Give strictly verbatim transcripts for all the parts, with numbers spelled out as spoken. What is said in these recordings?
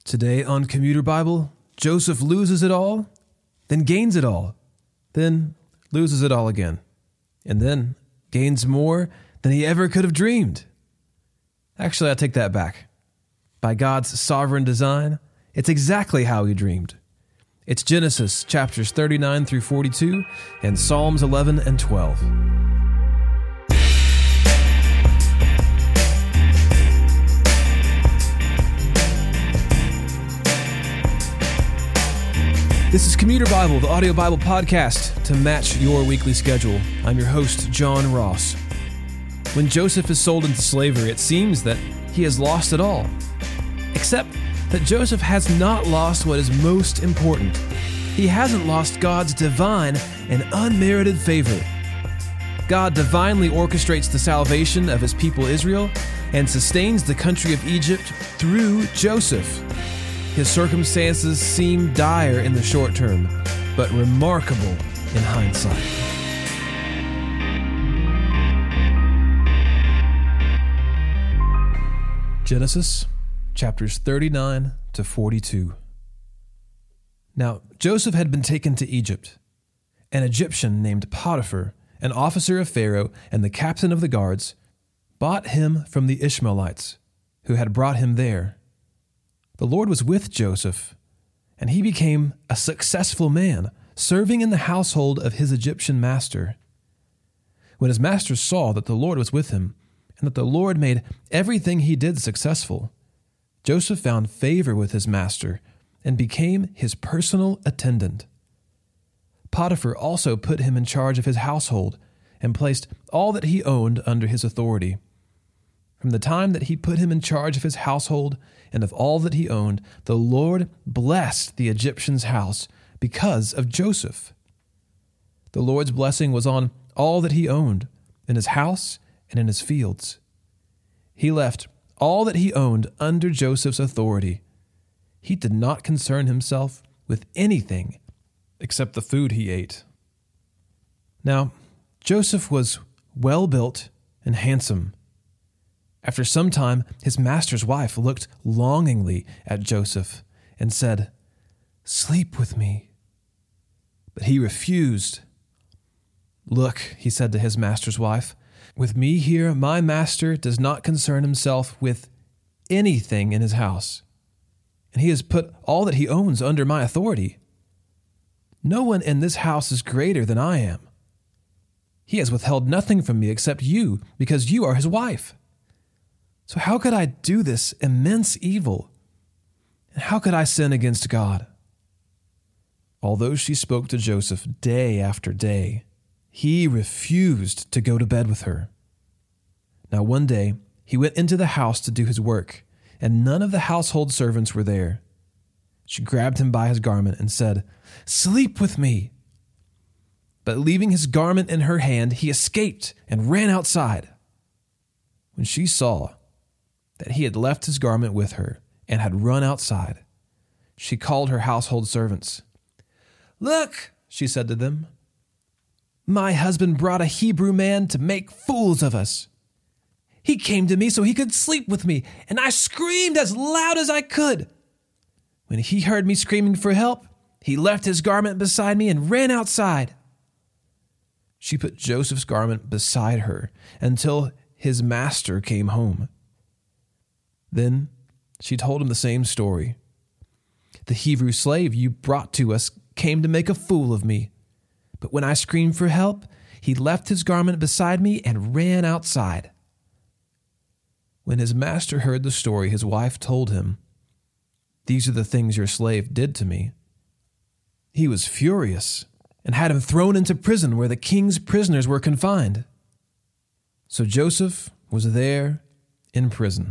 Today on Commuter Bible, Joseph loses it all, then gains it all, then loses it all again, and then gains more than he ever could have dreamed. Actually, I take that back. By God's sovereign design, it's exactly how he dreamed. It's Genesis chapters thirty-nine through forty-two and Psalms eleven and twelve. This is Commuter Bible, the audio Bible podcast to match your weekly schedule. I'm your host, John Ross. When Joseph is sold into slavery, it seems that he has lost it all. Except that Joseph has not lost what is most important. He hasn't lost God's divine and unmerited favor. God divinely orchestrates the salvation of his people Israel and sustains the country of Egypt through Joseph. His circumstances seem dire in the short term, but remarkable in hindsight. Genesis chapters thirty-nine to forty-two. Now, Joseph had been taken to Egypt. An Egyptian named Potiphar, an officer of Pharaoh and the captain of the guards, bought him from the Ishmaelites, who had brought him there. The Lord was with Joseph, and he became a successful man, serving in the household of his Egyptian master. When his master saw that the Lord was with him, and that the Lord made everything he did successful, Joseph found favor with his master and became his personal attendant. Potiphar also put him in charge of his household and placed all that he owned under his authority. From the time that he put him in charge of his household and of all that he owned, the Lord blessed the Egyptian's house because of Joseph. The Lord's blessing was on all that he owned, in his house and in his fields. He left all that he owned under Joseph's authority. He did not concern himself with anything except the food he ate. Now, Joseph was well-built and handsome. After some time, his master's wife looked longingly at Joseph and said, "Sleep with me." But he refused. "Look," he said to his master's wife, "with me here, my master does not concern himself with anything in his house, and he has put all that he owns under my authority. No one in this house is greater than I am. He has withheld nothing from me except you, because you are his wife. So how could I do this immense evil? And how could I sin against God?" Although she spoke to Joseph day after day, he refused to go to bed with her. Now one day, he went into the house to do his work, and none of the household servants were there. She grabbed him by his garment and said, "Sleep with me." But leaving his garment in her hand, he escaped and ran outside. When she saw that he had left his garment with her and had run outside, she called her household servants. "Look," she said to them, "my husband brought a Hebrew man to make fools of us. He came to me so he could sleep with me, and I screamed as loud as I could. When he heard me screaming for help, he left his garment beside me and ran outside." She put Joseph's garment beside her until his master came home. Then she told him the same story. "The Hebrew slave you brought to us came to make a fool of me. But when I screamed for help, he left his garment beside me and ran outside." When his master heard the story, his wife told him, "These are the things your slave did to me." He was furious and had him thrown into prison where the king's prisoners were confined. So Joseph was there in prison.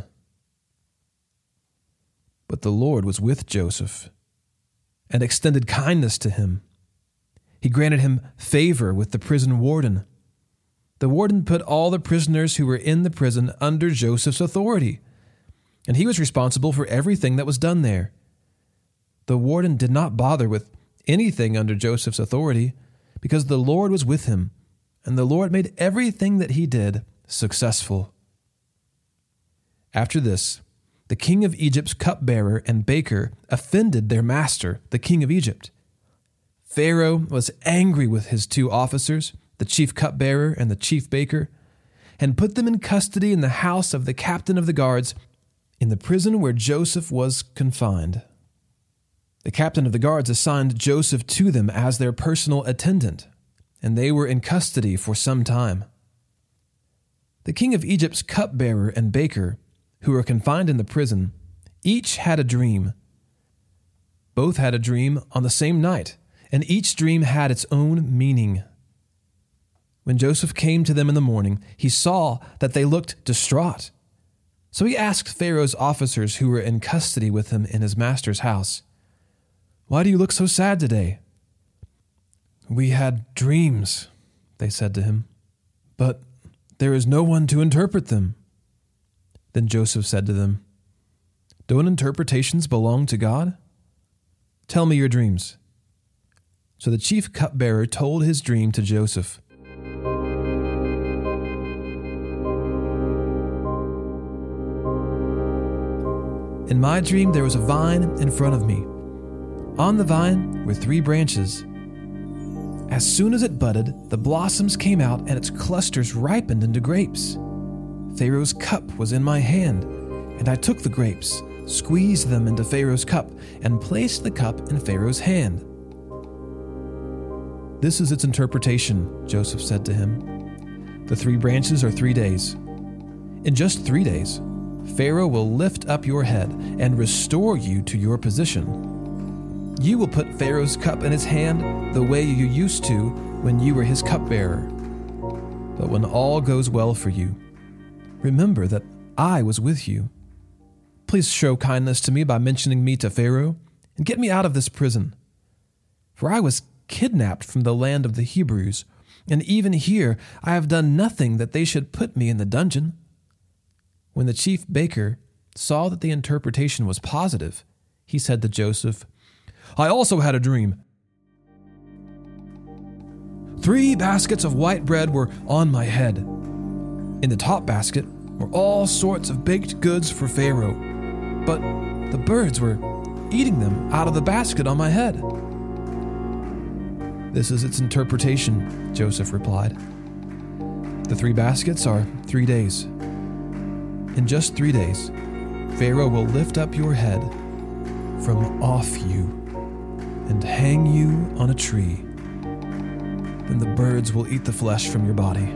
But the Lord was with Joseph and extended kindness to him. He granted him favor with the prison warden. The warden put all the prisoners who were in the prison under Joseph's authority, and he was responsible for everything that was done there. The warden did not bother with anything under Joseph's authority because the Lord was with him, and the Lord made everything that he did successful. After this, the king of Egypt's cupbearer and baker offended their master, the king of Egypt. Pharaoh was angry with his two officers, the chief cupbearer and the chief baker, and put them in custody in the house of the captain of the guards in the prison where Joseph was confined. The captain of the guards assigned Joseph to them as their personal attendant, and they were in custody for some time. The king of Egypt's cupbearer and baker, who were confined in the prison, each had a dream. Both had a dream on the same night, and each dream had its own meaning. When Joseph came to them in the morning, he saw that they looked distraught. So he asked Pharaoh's officers who were in custody with him in his master's house, "Why do you look so sad today?" "We had dreams," they said to him, "but there is no one to interpret them." Then Joseph said to them, "Don't interpretations belong to God? Tell me your dreams." So the chief cupbearer told his dream to Joseph. "In my dream there was a vine in front of me. On the vine were three branches. As soon as it budded, the blossoms came out and its clusters ripened into grapes. Pharaoh's cup was in my hand, and I took the grapes, squeezed them into Pharaoh's cup, and placed the cup in Pharaoh's hand." "This is its interpretation," Joseph said to him. "The three branches are three days. In just three days, Pharaoh will lift up your head and restore you to your position. You will put Pharaoh's cup in his hand the way you used to when you were his cupbearer. But when all goes well for you, remember that I was with you. Please show kindness to me by mentioning me to Pharaoh and get me out of this prison. For I was kidnapped from the land of the Hebrews, and even here I have done nothing that they should put me in the dungeon." When the chief baker saw that the interpretation was positive, he said to Joseph, "I also had a dream. Three baskets of white bread were on my head. In the top basket were all sorts of baked goods for Pharaoh, but the birds were eating them out of the basket on my head." "This is its interpretation," Joseph replied. "The three baskets are three days. In just three days, Pharaoh will lift up your head from off you and hang you on a tree. Then the birds will eat the flesh from your body."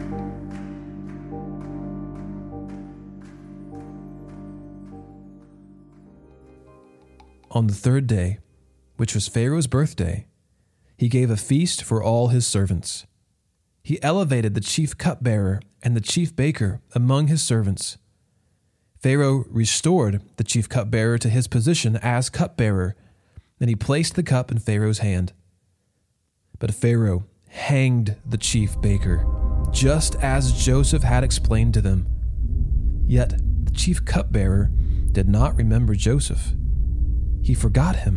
On the third day, which was Pharaoh's birthday, he gave a feast for all his servants. He elevated the chief cupbearer and the chief baker among his servants. Pharaoh restored the chief cupbearer to his position as cupbearer, and he placed the cup in Pharaoh's hand. But Pharaoh hanged the chief baker, just as Joseph had explained to them. Yet the chief cupbearer did not remember Joseph. He forgot him.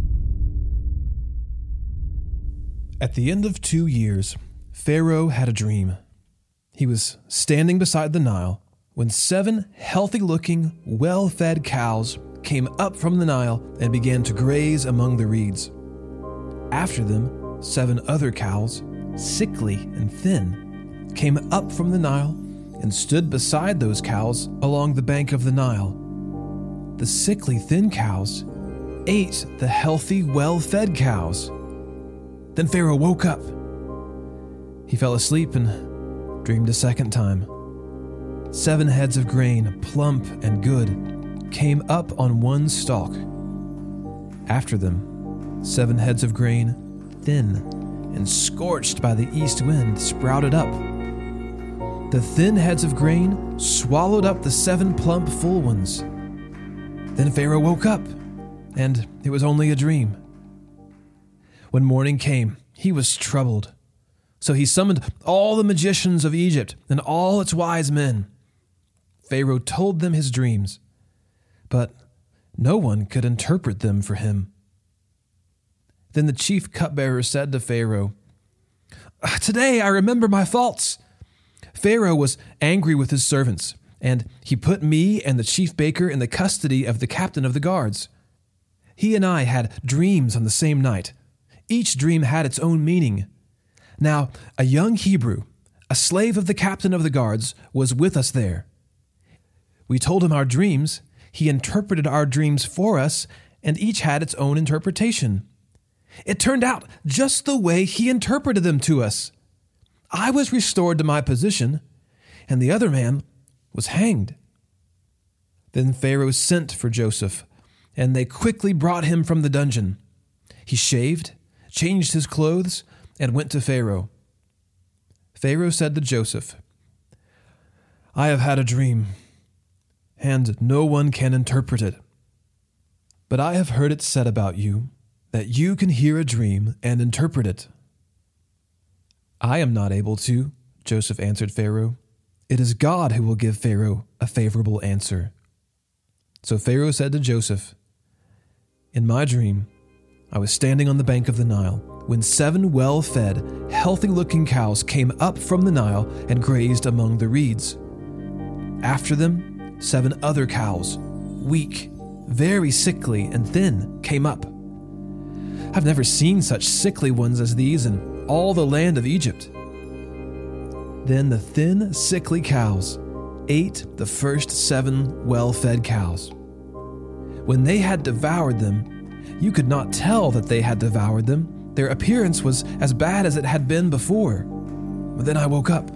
At the end of two years, Pharaoh had a dream. He was standing beside the Nile when seven healthy-looking, well-fed cows came up from the Nile and began to graze among the reeds. After them, seven other cows, sickly and thin, came up from the Nile and stood beside those cows along the bank of the Nile. The sickly, thin cows ate the healthy, well-fed cows. Then Pharaoh woke up. He fell asleep and dreamed a second time. Seven heads of grain, plump and good, came up on one stalk. After them, seven heads of grain, thin and scorched by the east wind, sprouted up. The thin heads of grain swallowed up the seven plump, full ones. Then Pharaoh woke up, and it was only a dream. When morning came, he was troubled. So he summoned all the magicians of Egypt and all its wise men. Pharaoh told them his dreams, but no one could interpret them for him. Then the chief cupbearer said to Pharaoh, "Today I remember my faults." Pharaoh was angry with his servants, and he put me and the chief baker in the custody of the captain of the guards. He and I had dreams on the same night. Each dream had its own meaning. Now, a young Hebrew, a slave of the captain of the guards, was with us there. We told him our dreams, he interpreted our dreams for us, and each had its own interpretation. It turned out just the way he interpreted them to us. I was restored to my position, and the other man was hanged. Then Pharaoh sent for Joseph, and they quickly brought him from the dungeon. He shaved, changed his clothes, and went to Pharaoh. Pharaoh said to Joseph, "I have had a dream, and no one can interpret it. But I have heard it said about you that you can hear a dream and interpret it." "I am not able to," Joseph answered Pharaoh. "It is God who will give Pharaoh a favorable answer." So Pharaoh said to Joseph, "In my dream, I was standing on the bank of the Nile when seven well-fed, healthy-looking cows came up from the Nile and grazed among the reeds. After them, seven other cows, weak, very sickly and thin, came up. I've never seen such sickly ones as these in all the land of Egypt. Then the thin, sickly cows ate the first seven well-fed cows. When they had devoured them, you could not tell that they had devoured them. Their appearance was as bad as it had been before. But then I woke up.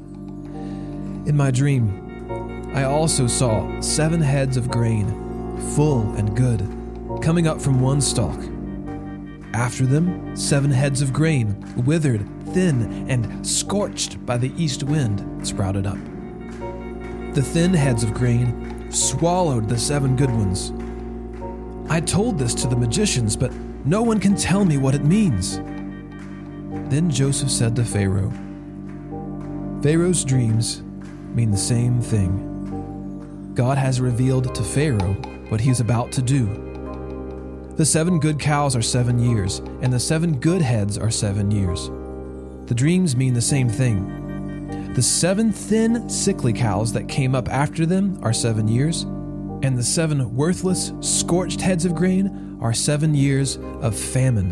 In my dream, I also saw seven heads of grain, full and good, coming up from one stalk. After them, seven heads of grain, withered, thin, and scorched by the east wind, sprouted up. The thin heads of grain swallowed the seven good ones. I told this to the magicians, but no one can tell me what it means." Then Joseph said to Pharaoh, "Pharaoh's dreams mean the same thing. God has revealed to Pharaoh what he is about to do. The seven good cows are seven years, and the seven good heads are seven years. The dreams mean the same thing. The seven thin, sickly cows that came up after them are seven years, and the seven worthless, scorched heads of grain are seven years of famine."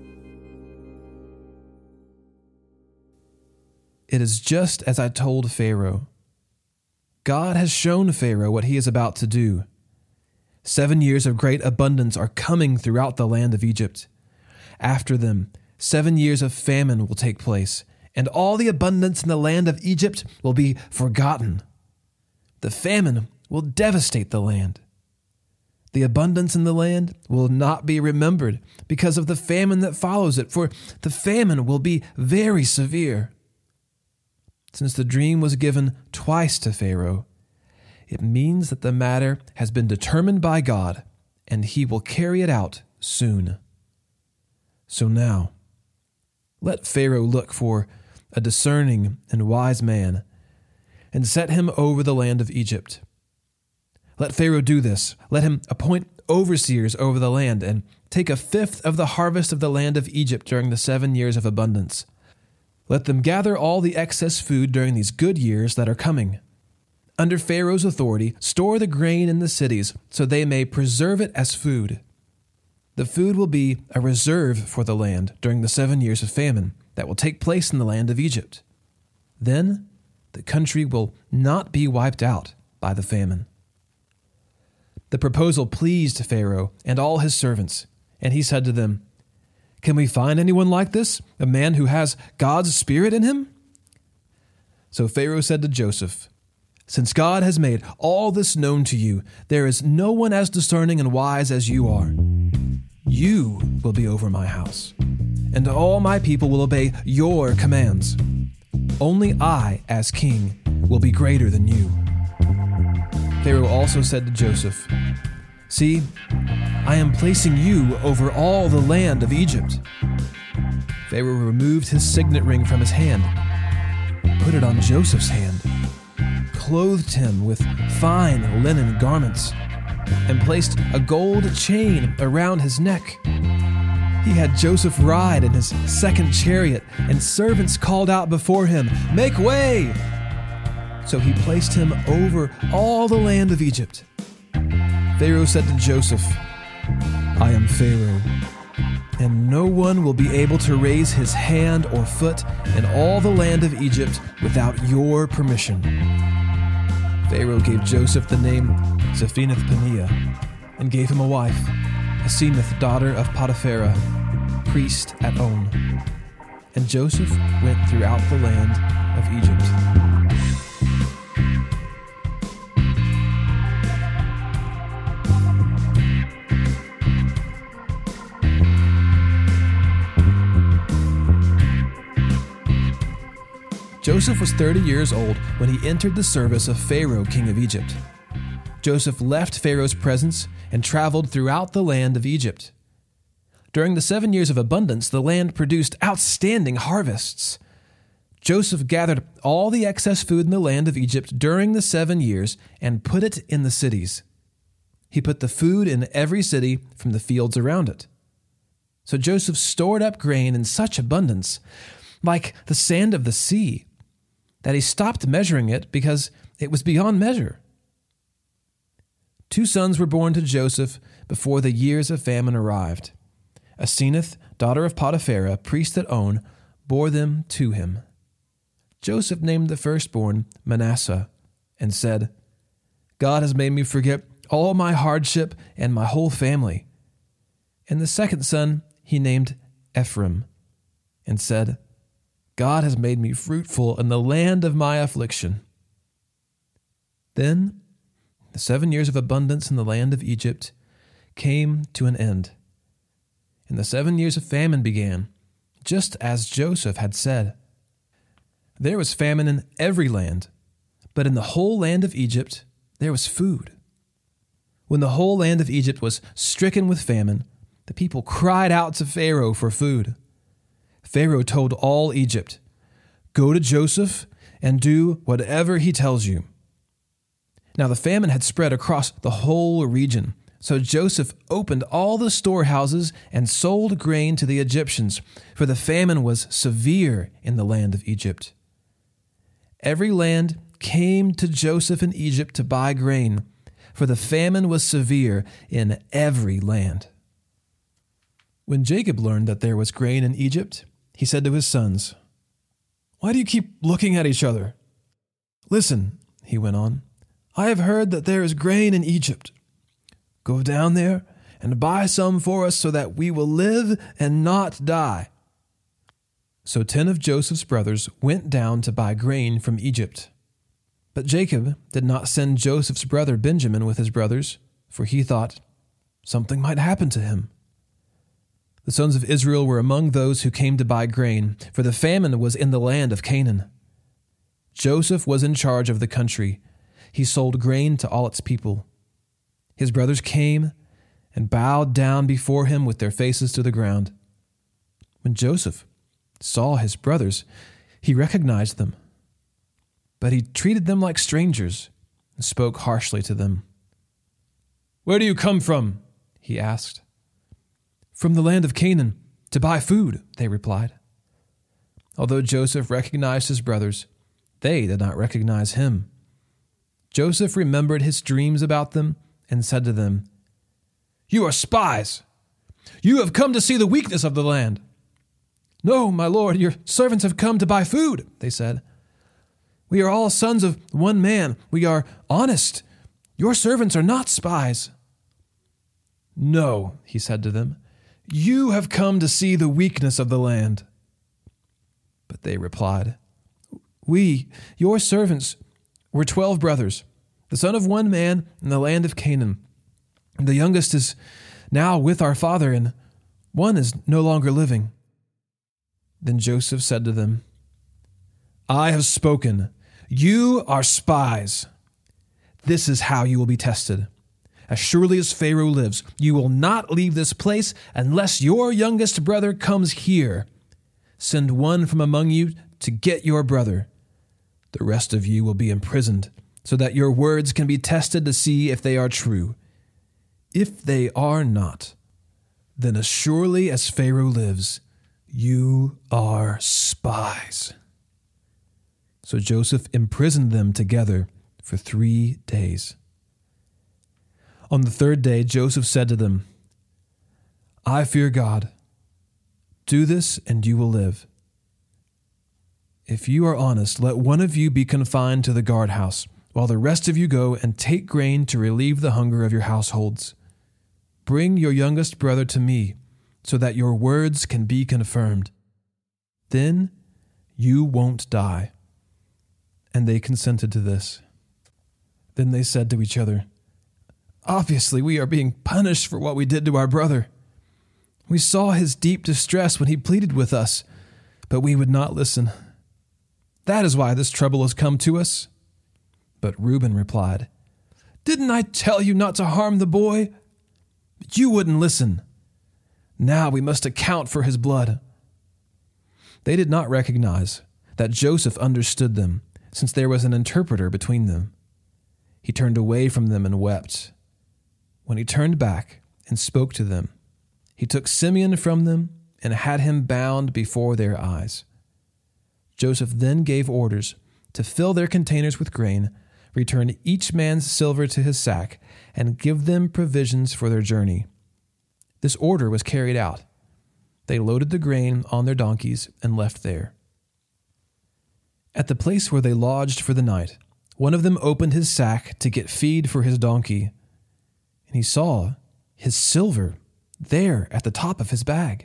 It is just as I told Pharaoh. God has shown Pharaoh what he is about to do. Seven years of great abundance are coming throughout the land of Egypt. After them, seven years of famine will take place, and all the abundance in the land of Egypt will be forgotten. The famine will devastate the land. The abundance in the land will not be remembered because of the famine that follows it, for the famine will be very severe. Since the dream was given twice to Pharaoh, it means that the matter has been determined by God, and he will carry it out soon. So now, let Pharaoh look for a discerning and wise man, and set him over the land of Egypt. Let Pharaoh do this. Let him appoint overseers over the land, and take a fifth of the harvest of the land of Egypt during the seven years of abundance. Let them gather all the excess food during these good years that are coming. Under Pharaoh's authority, store the grain in the cities so they may preserve it as food. The food will be a reserve for the land during the seven years of famine that will take place in the land of Egypt. Then the country will not be wiped out by the famine." The proposal pleased Pharaoh and all his servants, and he said to them, "Can we find anyone like this, a man who has God's Spirit in him?" So Pharaoh said to Joseph, "Since God has made all this known to you, there is no one as discerning and wise as you are. You will be over my house, and all my people will obey your commands. Only I, as king, will be greater than you." Pharaoh also said to Joseph, "See, I am placing you over all the land of Egypt." Pharaoh removed his signet ring from his hand, put it on Joseph's hand, clothed him with fine linen garments, and placed a gold chain around his neck. He had Joseph ride in his second chariot, and servants called out before him, "Make way!" So he placed him over all the land of Egypt. Pharaoh said to Joseph, I am Pharaoh, and no one will be able to raise his hand or foot in all the land of Egypt without your permission. Pharaoh gave Joseph the name Zaphenath-Paneah and gave him a wife, Asenath, daughter of Potiphera, priest at On. And Joseph went throughout the land of Egypt. Joseph was thirty years old when he entered the service of Pharaoh, king of Egypt. Joseph left Pharaoh's presence and traveled throughout the land of Egypt. During the seven years of abundance, the land produced outstanding harvests. Joseph gathered all the excess food in the land of Egypt during the seven years and put it in the cities. He put the food in every city from the fields around it. So Joseph stored up grain in such abundance, like the sand of the sea, that he stopped measuring it because it was beyond measure. Two sons were born to Joseph before the years of famine arrived. Asenath, daughter of Potiphera, priest at On, bore them to him. Joseph named the firstborn Manasseh and said, God has made me forget all my hardship and my whole family. And the second son he named Ephraim and said, God has made me fruitful in the land of my affliction. Then the seven years of abundance in the land of Egypt came to an end, and the seven years of famine began, just as Joseph had said. There was famine in every land, but in the whole land of Egypt there was food. When the whole land of Egypt was stricken with famine, the people cried out to Pharaoh for food. Pharaoh told all Egypt, Go to Joseph and do whatever he tells you. Now the famine had spread across the whole region, so Joseph opened all the storehouses and sold grain to the Egyptians, for the famine was severe in the land of Egypt. Every land came to Joseph in Egypt to buy grain, for the famine was severe in every land. When Jacob learned that there was grain in Egypt, he said to his sons, Why do you keep looking at each other? Listen, he went on, I have heard that there is grain in Egypt. Go down there and buy some for us so that we will live and not die. So ten of Joseph's brothers went down to buy grain from Egypt. But Jacob did not send Joseph's brother Benjamin with his brothers, for he thought something might happen to him. The sons of Israel were among those who came to buy grain, for the famine was in the land of Canaan. Joseph was in charge of the country. He sold grain to all its people. His brothers came and bowed down before him with their faces to the ground. When Joseph saw his brothers, he recognized them. But he treated them like strangers and spoke harshly to them. Where do you come from? He asked. From the land of Canaan, to buy food, they replied. Although Joseph recognized his brothers, they did not recognize him. Joseph remembered his dreams about them and said to them, You are spies! You have come to see the weakness of the land. No, my lord, your servants have come to buy food, they said. We are all sons of one man. We are honest. Your servants are not spies. No, he said to them, you have come to see the weakness of the land. But they replied, We, your servants, were twelve brothers, the son of one man in the land of Canaan. The youngest is now with our father, and one is no longer living. Then Joseph said to them, I have spoken. You are spies. This is how you will be tested. As surely as Pharaoh lives, you will not leave this place unless your youngest brother comes here. Send one from among you to get your brother. The rest of you will be imprisoned, so that your words can be tested to see if they are true. If they are not, then as surely as Pharaoh lives, you are spies. So Joseph imprisoned them together for three days. On the third day, Joseph said to them, I fear God. Do this, and you will live. If you are honest, let one of you be confined to the guardhouse, while the rest of you go and take grain to relieve the hunger of your households. Bring your youngest brother to me, so that your words can be confirmed. Then you won't die. And they consented to this. Then they said to each other, Obviously, we are being punished for what we did to our brother. We saw his deep distress when he pleaded with us, but we would not listen. That is why this trouble has come to us. But Reuben replied, Didn't I tell you not to harm the boy? But you wouldn't listen. Now we must account for his blood. They did not recognize that Joseph understood them, since there was an interpreter between them. He turned away from them and wept. When he turned back and spoke to them, he took Simeon from them and had him bound before their eyes. Joseph then gave orders to fill their containers with grain, return each man's silver to his sack, and give them provisions for their journey. This order was carried out. They loaded the grain on their donkeys and left there. At the place where they lodged for the night, one of them opened his sack to get feed for his donkey, and he saw his silver there at the top of his bag.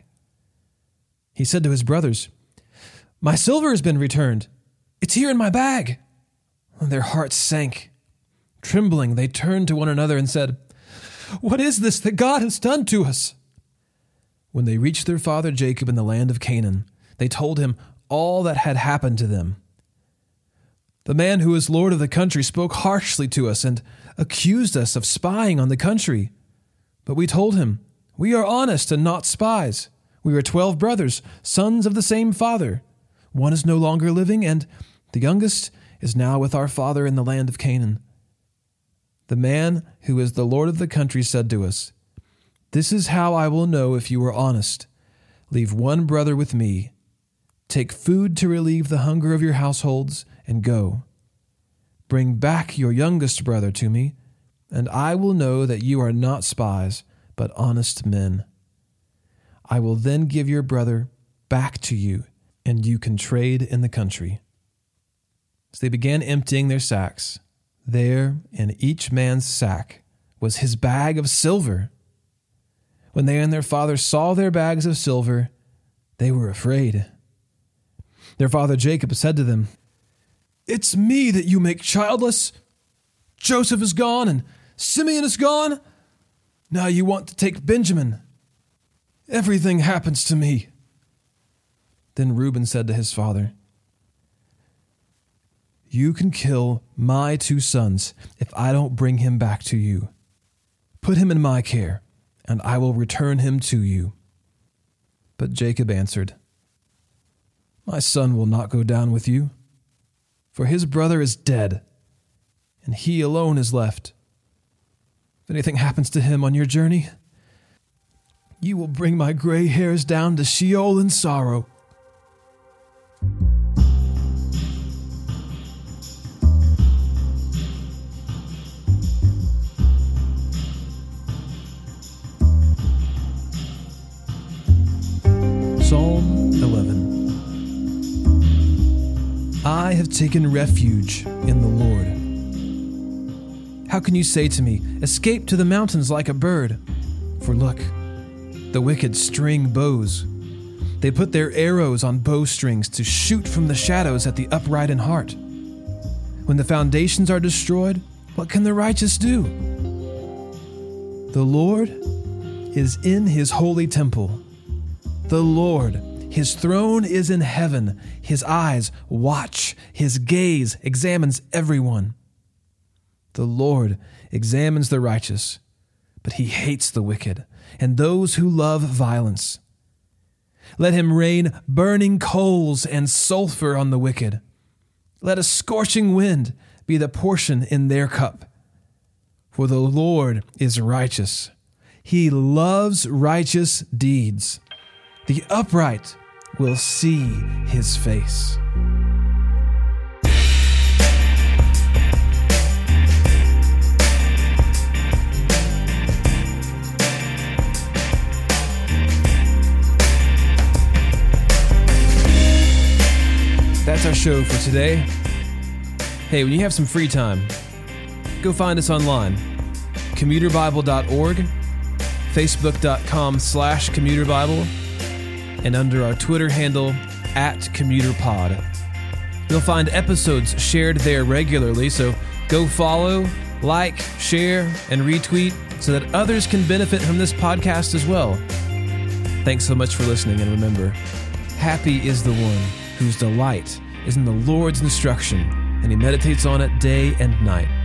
He said to his brothers, My silver has been returned. It's here in my bag. And their hearts sank. Trembling, they turned to one another and said, What is this that God has done to us? When they reached their father Jacob in the land of Canaan, they told him all that had happened to them. The man who is lord of the country spoke harshly to us and accused us of spying on the country. But we told him, We are honest and not spies. We are twelve brothers, sons of the same father. One is no longer living, and the youngest is now with our father in the land of Canaan. The man who is the lord of the country said to us, This is how I will know if you are honest. Leave one brother with me. Take food to relieve the hunger of your households, and go. Bring back your youngest brother to me, and I will know that you are not spies, but honest men. I will then give your brother back to you, and you can trade in the country. As they began emptying their sacks, there in each man's sack was his bag of silver. When they and their father saw their bags of silver, they were afraid. Their father Jacob said to them, It's me that you make childless. Joseph is gone and Simeon is gone. Now you want to take Benjamin. Everything happens to me. Then Reuben said to his father, You can kill my two sons if I don't bring him back to you. Put him in my care, and I will return him to you. But Jacob answered, My son will not go down with you, for his brother is dead, and he alone is left. If anything happens to him on your journey, you will bring my gray hairs down to Sheol in sorrow. Psalm eleven. I have taken refuge in the Lord. How can you say to me, Escape to the mountains like a bird? For look, the wicked string bows. They put their arrows on bowstrings to shoot from the shadows at the upright in heart. When the foundations are destroyed, what can the righteous do? The Lord is in his holy temple. The Lord, his throne is in heaven. His eyes watch. His gaze examines everyone. The Lord examines the righteous, but he hates the wicked and those who love violence. Let him rain burning coals and sulfur on the wicked. Let a scorching wind be the portion in their cup. For the Lord is righteous. He loves righteous deeds. The upright will see his face. that's our show for today. Hey, when you have some free time, go find us online. commuter bible dot org, facebook.com slash commuterbible, and under our Twitter handle, at commuterpod. You'll find episodes shared there regularly, so go follow, like, share, and retweet so that others can benefit from this podcast as well. Thanks so much for listening, and remember, happy is the one whose delight is in the Lord's instruction, and he meditates on it day and night.